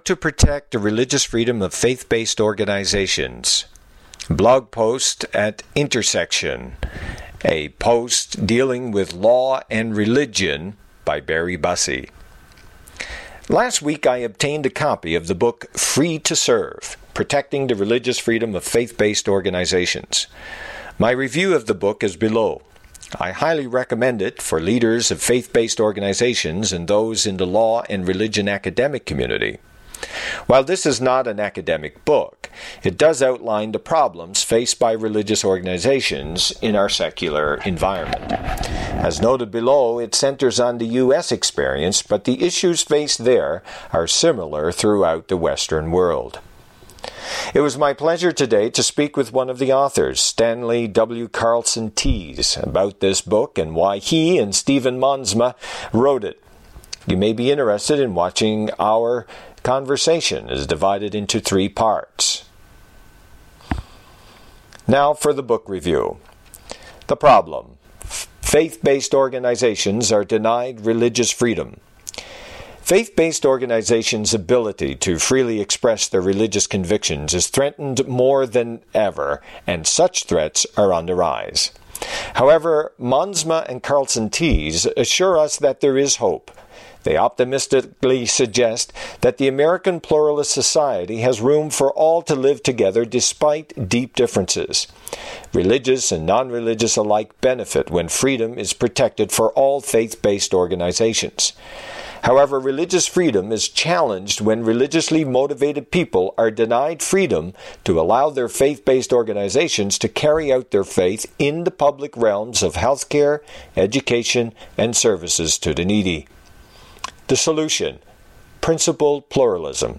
to protect the religious freedom of faith-based organizations. Blog post at Intersection. A post dealing with law and religion by Barry Bussey. Last week I obtained a copy of the book Free to Serve, Protecting the Religious Freedom of Faith-Based Organizations. My review of the book is below. I highly recommend it for leaders of faith-based organizations and those in the law and religion academic community. While this is not an academic book, it does outline the problems faced by religious organizations in our secular environment. As noted below, it centers on the U.S. experience, but the issues faced there are similar throughout the Western world. It was my pleasure today to speak with one of the authors, Stanley W. Carlson Tees, about this book and why he and Stephen Mondsma wrote it. You may be interested in watching our conversation is divided into 3 parts. Now for the book review. The problem. Faith-based organizations are denied religious freedom. Faith-based organizations' ability to freely express their religious convictions is threatened more than ever, and such threats are on the rise. However, Mondsma and Carlson Tees assure us that there is hope. They optimistically suggest that the American pluralist society has room for all to live together despite deep differences. Religious and non-religious alike benefit when freedom is protected for all faith-based organizations. However, religious freedom is challenged when religiously motivated people are denied freedom to allow their faith-based organizations to carry out their faith in the public realms of healthcare, education, and services to the needy. The solution: principled pluralism.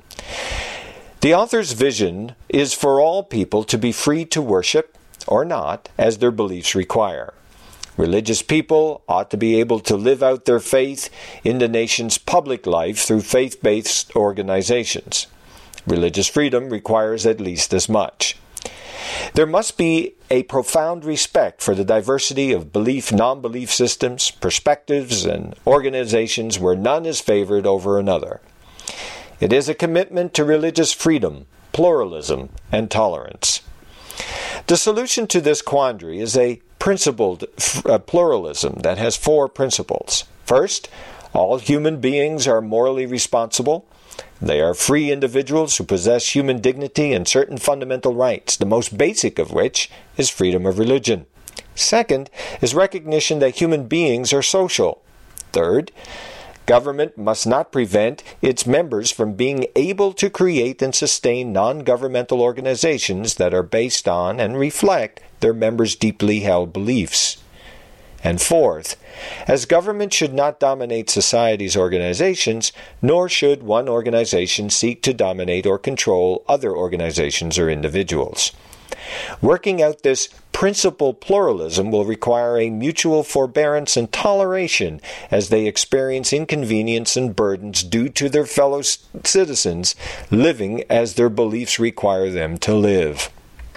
The author's vision is for all people to be free to worship, or not, as their beliefs require. Religious people ought to be able to live out their faith in the nation's public life through faith-based organizations. Religious freedom requires at least as much. There must be a profound respect for the diversity of belief, non-belief systems, perspectives, and organizations where none is favored over another. It is a commitment to religious freedom, pluralism, and tolerance. The solution to this quandary is a principled pluralism that has 4 principles. First, all human beings are morally responsible. They are free individuals who possess human dignity and certain fundamental rights, the most basic of which is freedom of religion. Second is recognition that human beings are social. Third, government must not prevent its members from being able to create and sustain non-governmental organizations that are based on and reflect their members' deeply held beliefs. And fourth, as government should not dominate society's organizations, nor should one organization seek to dominate or control other organizations or individuals. Working out this principled pluralism will require a mutual forbearance and toleration as they experience inconvenience and burdens due to their fellow citizens living as their beliefs require them to live.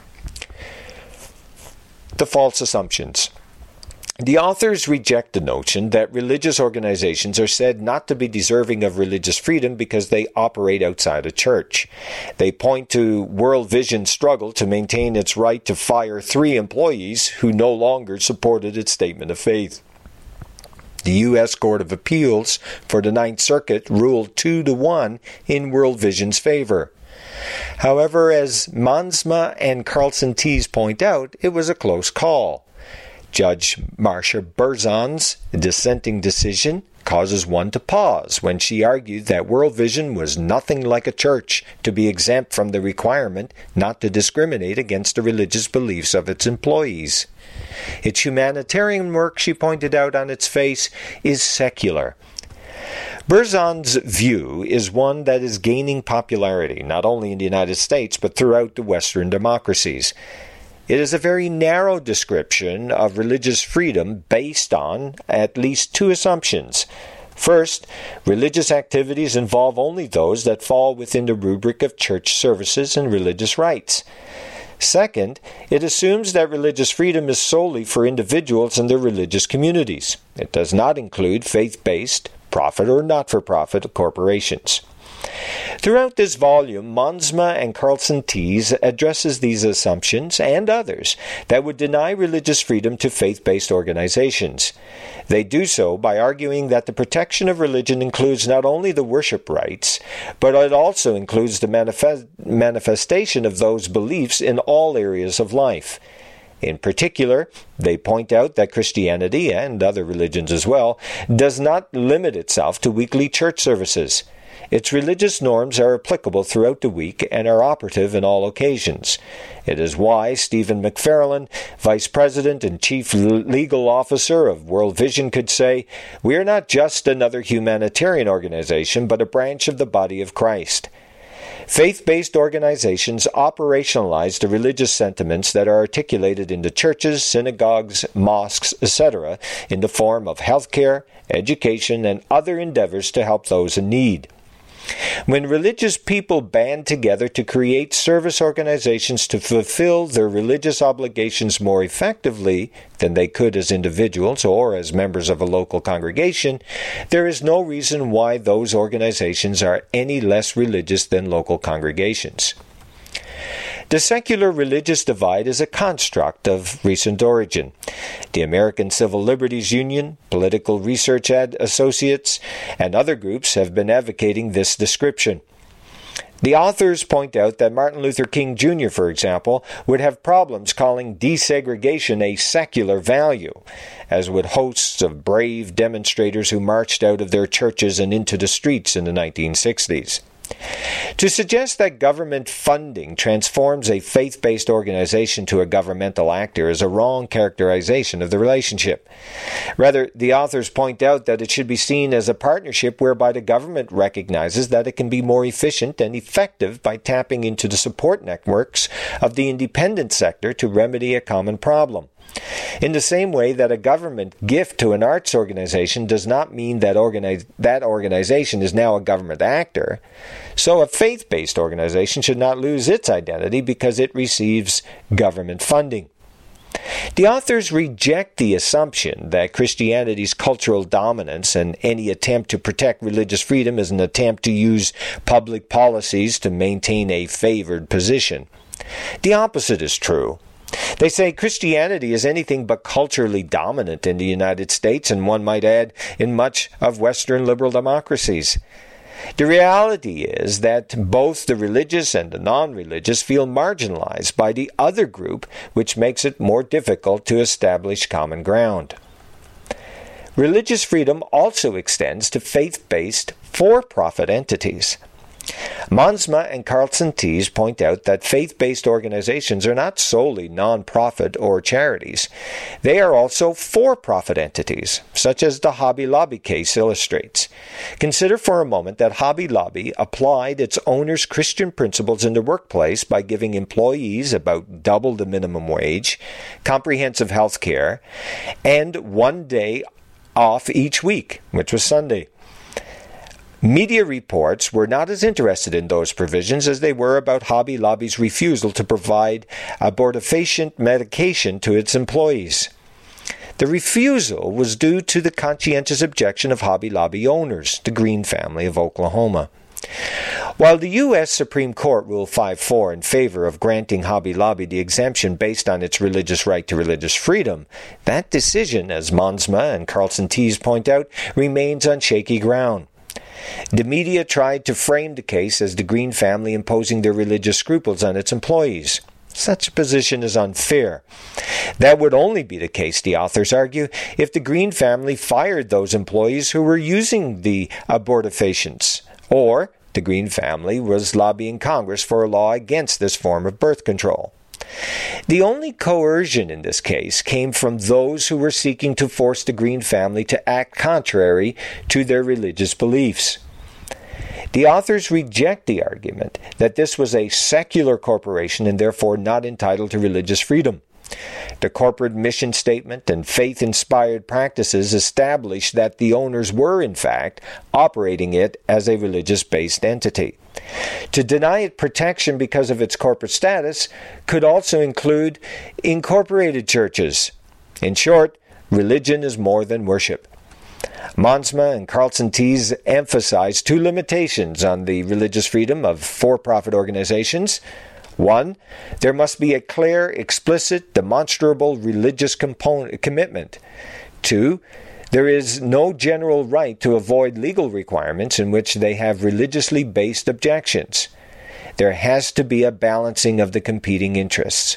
The false assumptions. The authors reject the notion that religious organizations are said not to be deserving of religious freedom because they operate outside a church. They point to World Vision's struggle to maintain its right to fire 3 employees who no longer supported its statement of faith. The U.S. Court of Appeals for the Ninth Circuit ruled 2-1 in World Vision's favor. However, as Mondsma and Carlson Tees point out, it was a close call. Judge Marsha Berzon's dissenting decision causes one to pause when she argued that World Vision was nothing like a church to be exempt from the requirement not to discriminate against the religious beliefs of its employees. Its humanitarian work, she pointed out on its face, is secular. Berzon's view is one that is gaining popularity not only in the United States but throughout the Western democracies. It is a very narrow description of religious freedom based on at least 2 assumptions. First, religious activities involve only those that fall within the rubric of church services and religious rites. Second, it assumes that religious freedom is solely for individuals and their religious communities. It does not include faith-based, profit or not-for-profit corporations. Throughout this volume, Monsma and Carlson Tees addresses these assumptions and others that would deny religious freedom to faith-based organizations. They do so by arguing that the protection of religion includes not only the worship rights, but it also includes the manifestation of those beliefs in all areas of life. In particular, they point out that Christianity, and other religions as well, does not limit itself to weekly church services. Its religious norms are applicable throughout the week and are operative in all occasions. It is why Stephen McFarland, Vice President and Chief Legal Officer of World Vision, could say, "We are not just another humanitarian organization, but a branch of the body of Christ." Faith-based organizations operationalize the religious sentiments that are articulated in the churches, synagogues, mosques, etc., in the form of healthcare, education, and other endeavors to help those in need. When religious people band together to create service organizations to fulfill their religious obligations more effectively than they could as individuals or as members of a local congregation, there is no reason why those organizations are any less religious than local congregations. The secular religious divide is a construct of recent origin. The American Civil Liberties Union, Political Research Associates, and other groups have been advocating this description. The authors point out that Martin Luther King Jr., for example, would have problems calling desegregation a secular value, as would hosts of brave demonstrators who marched out of their churches and into the streets in the 1960s. To suggest that government funding transforms a faith-based organization to a governmental actor is a wrong characterization of the relationship. Rather, the authors point out that it should be seen as a partnership whereby the government recognizes that it can be more efficient and effective by tapping into the support networks of the independent sector to remedy a common problem. In the same way that a government gift to an arts organization does not mean that that organization is now a government actor, so a faith-based organization should not lose its identity because it receives government funding. The authors reject the assumption that Christianity's cultural dominance and any attempt to protect religious freedom is an attempt to use public policies to maintain a favored position. The opposite is true. They say Christianity is anything but culturally dominant in the United States, and one might add, in much of Western liberal democracies. The reality is that both the religious and the non-religious feel marginalized by the other group, which makes it more difficult to establish common ground. Religious freedom also extends to faith-based for-profit entities. Monsma and Carlson Tees point out that faith-based organizations are not solely non-profit or charities. They are also for-profit entities, such as the Hobby Lobby case illustrates. Consider for a moment that Hobby Lobby applied its owners' Christian principles in the workplace by giving employees about double the minimum wage, comprehensive health care, and 1 day off each week, which was Sunday. Media reports were not as interested in those provisions as they were about Hobby Lobby's refusal to provide abortifacient medication to its employees. The refusal was due to the conscientious objection of Hobby Lobby owners, the Green family of Oklahoma. While the U.S. Supreme Court ruled 5-4 in favor of granting Hobby Lobby the exemption based on its religious right to religious freedom, that decision, as Monsma and Carlson Tees point out, remains on shaky ground. The media tried to frame the case as the Green family imposing their religious scruples on its employees. Such a position is unfair. That would only be the case, the authors argue, if the Green family fired those employees who were using the abortifacients, or the Green family was lobbying Congress for a law against this form of birth control. The only coercion in this case came from those who were seeking to force the Green family to act contrary to their religious beliefs. The authors reject the argument that this was a secular corporation and therefore not entitled to religious freedom. The corporate mission statement and faith-inspired practices established that the owners were, in fact, operating it as a religious-based entity. To deny it protection because of its corporate status could also include incorporated churches. In short, religion is more than worship. Monsma and Carlson Tees emphasize two limitations on the religious freedom of for-profit organizations. 1. There must be a clear, explicit, demonstrable religious commitment. 2. There is no general right to avoid legal requirements in which they have religiously based objections. There has to be a balancing of the competing interests.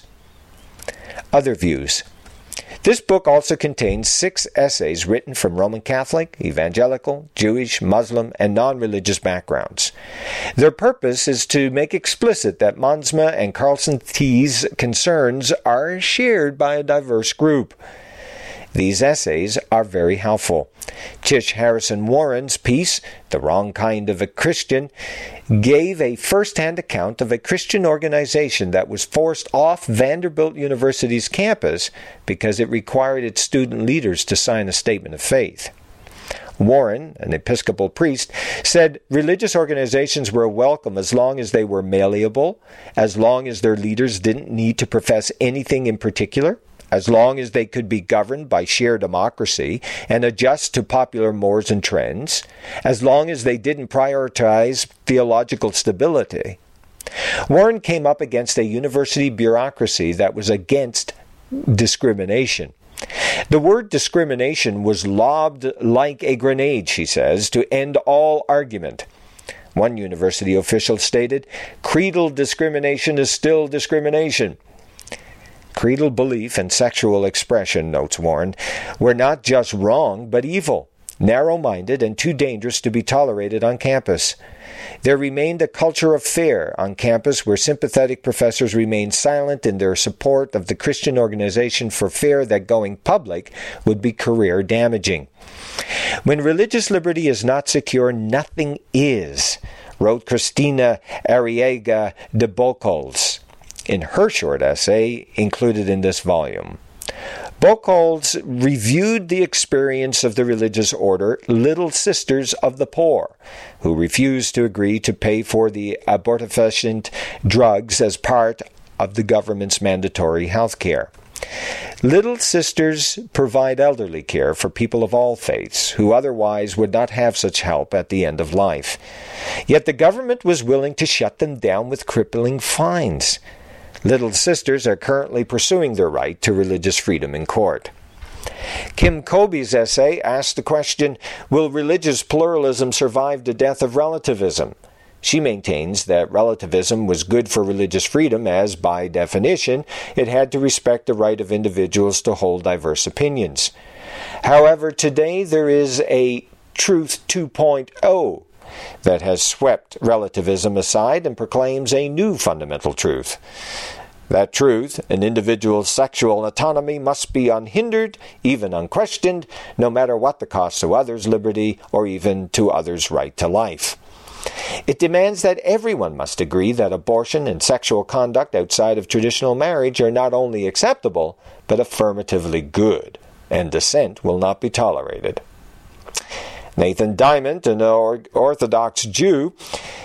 Other views. This book also contains 6 essays written from Roman Catholic, Evangelical, Jewish, Muslim, and non-religious backgrounds. Their purpose is to make explicit that Monsma and Carlson Tees' concerns are shared by a diverse group. These essays are very helpful. Tish Harrison Warren's piece, The Wrong Kind of a Christian, gave a first-hand account of a Christian organization that was forced off Vanderbilt University's campus because it required its student leaders to sign a statement of faith. Warren, an Episcopal priest, said religious organizations were welcome as long as they were malleable, as long as their leaders didn't need to profess anything in particular, as long as they could be governed by sheer democracy and adjust to popular mores and trends, as long as they didn't prioritize theological stability. Warren came up against a university bureaucracy that was against discrimination. The word discrimination was lobbed like a grenade, she says, to end all argument. One university official stated, "Creedal discrimination is still discrimination." Creedal belief and sexual expression, notes Warren, were not just wrong, but evil, narrow-minded, and too dangerous to be tolerated on campus. There remained a culture of fear on campus where sympathetic professors remained silent in their support of the Christian organization for fear that going public would be career damaging. "When religious liberty is not secure, nothing is," wrote Christina Arriaga de Bocols in her short essay included in this volume. Bocols reviewed the experience of the religious order Little Sisters of the Poor, who refused to agree to pay for the abortifacient drugs as part of the government's mandatory health care. Little Sisters provide elderly care for people of all faiths who otherwise would not have such help at the end of life. Yet the government was willing to shut them down with crippling fines. Little Sisters are currently pursuing their right to religious freedom in court. Kim Kobe's essay asked the question, will religious pluralism survive the death of relativism? She maintains that relativism was good for religious freedom as, by definition, it had to respect the right of individuals to hold diverse opinions. However, today there is a Truth 2.0 that has swept relativism aside and proclaims a new fundamental truth. That truth, an individual's sexual autonomy, must be unhindered, even unquestioned, no matter what the cost to others' liberty or even to others' right to life. It demands that everyone must agree that abortion and sexual conduct outside of traditional marriage are not only acceptable, but affirmatively good, and dissent will not be tolerated. Nathan Diamond, an Orthodox Jew,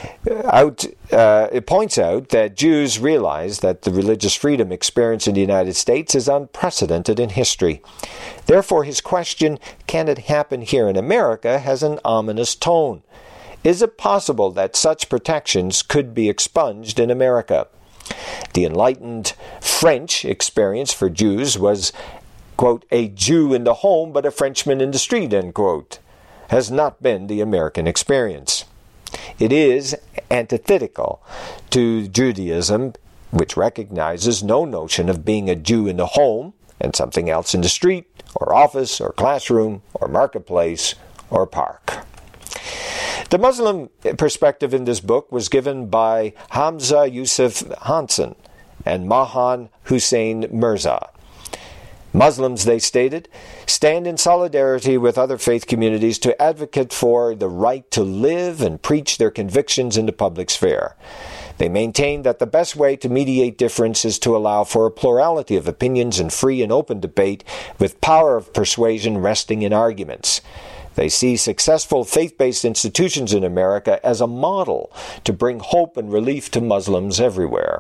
points out that Jews realize that the religious freedom experience in the United States is unprecedented in history. Therefore, his question, can it happen here in America, has an ominous tone. Is it possible that such protections could be expunged in America? The enlightened French experience for Jews was, quote, a Jew in the home but a Frenchman in the street, end quote, has not been the American experience. It is antithetical to Judaism, which recognizes no notion of being a Jew in the home and something else in the street, or office, or classroom, or marketplace, or park. The Muslim perspective in this book was given by Hamza Yusuf Hansen and Mahan Hussein Mirza. Muslims, they stated, stand in solidarity with other faith communities to advocate for the right to live and preach their convictions in the public sphere. They maintain that the best way to mediate difference is to allow for a plurality of opinions and free and open debate with power of persuasion resting in arguments. They see successful faith-based institutions in America as a model to bring hope and relief to Muslims everywhere.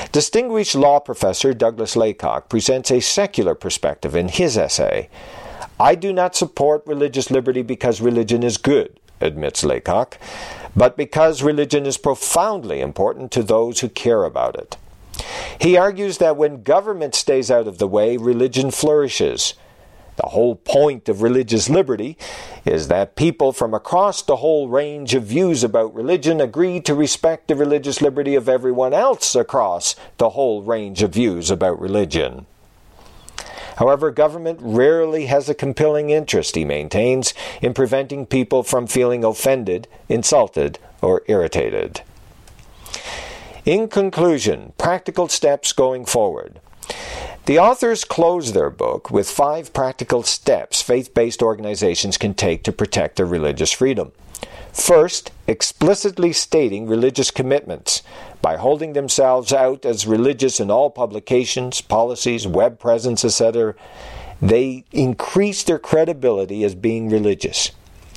Distinguished law professor Douglas Laycock presents a secular perspective in his essay, I do not support religious liberty because religion is good, admits Laycock, but because religion is profoundly important to those who care about it. He argues that when government stays out of the way, religion flourishes. The whole point of religious liberty is that people from across the whole range of views about religion agree to respect the religious liberty of everyone else across the whole range of views about religion. However, government rarely has a compelling interest, he maintains, in preventing people from feeling offended, insulted, or irritated. In conclusion, practical steps going forward. The authors close their book with 5 practical steps faith-based organizations can take to protect their religious freedom. First, explicitly stating religious commitments. By holding themselves out as religious in all publications, policies, web presence, etc., they increase their credibility as being religious.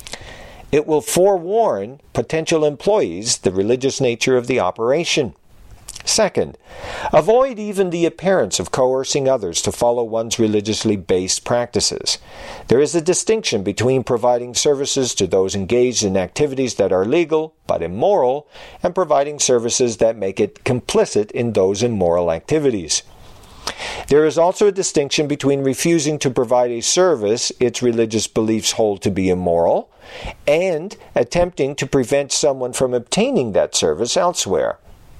It will forewarn potential employees the religious nature of the operation. Second, avoid even the appearance of coercing others to follow one's religiously based practices. There is a distinction between providing services to those engaged in activities that are legal but immoral and providing services that make it complicit in those immoral activities. There is also a distinction between refusing to provide a service its religious beliefs hold to be immoral and attempting to prevent someone from obtaining that service elsewhere.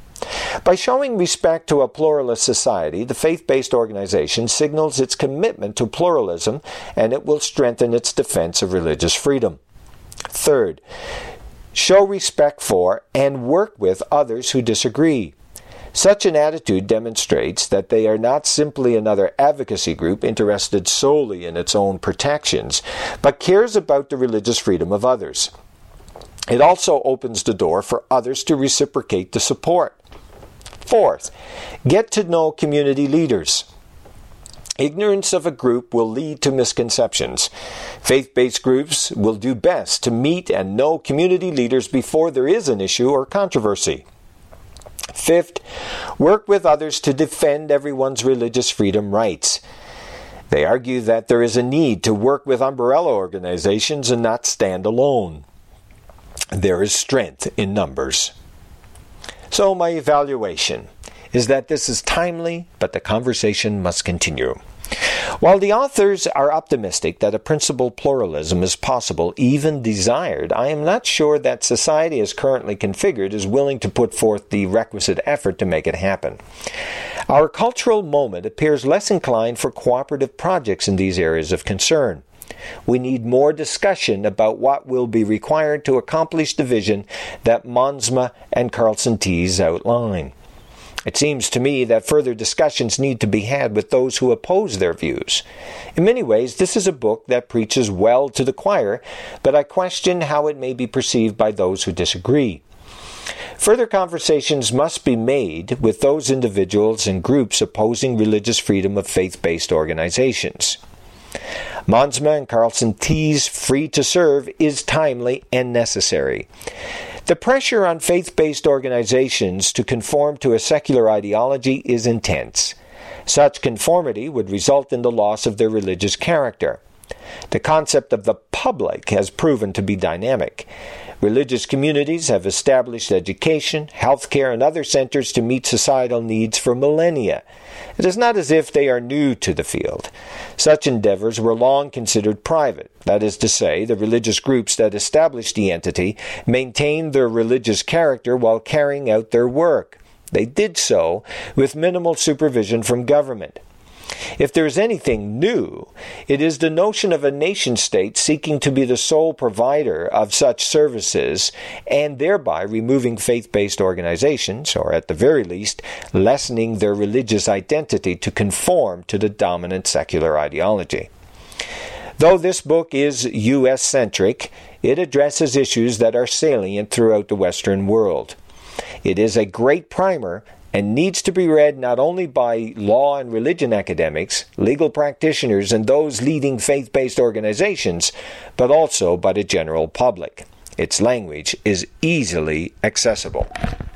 By showing respect to a pluralist society, the faith-based organization signals its commitment to pluralism, and it will strengthen its defense of religious freedom. Third, show respect for and work with others who disagree. Such an attitude demonstrates that they are not simply another advocacy group interested solely in its own protections, but cares about the religious freedom of others. It also opens the door for others to reciprocate the support. Fourth, get to know community leaders. Ignorance of a group will lead to misconceptions. Faith-based groups will do best to meet and know community leaders before there is an issue or controversy. Fifth, work with others to defend everyone's religious freedom rights. They argue that there is a need to work with umbrella organizations and not stand alone. There is strength in numbers. So my evaluation is that this is timely, but the conversation must continue. While the authors are optimistic that a principled pluralism is possible, even desired, I am not sure that society as currently configured is willing to put forth the requisite effort to make it happen. Our cultural moment appears less inclined for cooperative projects in these areas of concern. We need more discussion about what will be required to accomplish the vision that Monsma and Carlson-Tees outline. It seems to me that further discussions need to be had with those who oppose their views. In many ways, this is a book that preaches well to the choir, but I question how it may be perceived by those who disagree. Further conversations must be made with those individuals and groups opposing religious freedom of faith-based organizations. Monsma and Carlson-Tees' Free to Serve is timely and necessary. The pressure on faith-based organizations to conform to a secular ideology is intense. Such conformity would result in the loss of their religious character. The concept of the public has proven to be dynamic. Religious communities have established education, healthcare, and other centers to meet societal needs for millennia. It is not as if they are new to the field. Such endeavors were long considered private. That is to say, the religious groups that established the entity maintained their religious character while carrying out their work. They did so with minimal supervision from government. If there is anything new, it is the notion of a nation-state seeking to be the sole provider of such services and thereby removing faith-based organizations, or at the very least, lessening their religious identity to conform to the dominant secular ideology. Though this book is U.S.-centric, it addresses issues that are salient throughout the Western world. It is a great primer and needs to be read not only by law and religion academics, legal practitioners, and those leading faith-based organizations, but also by the general public. Its language is easily accessible.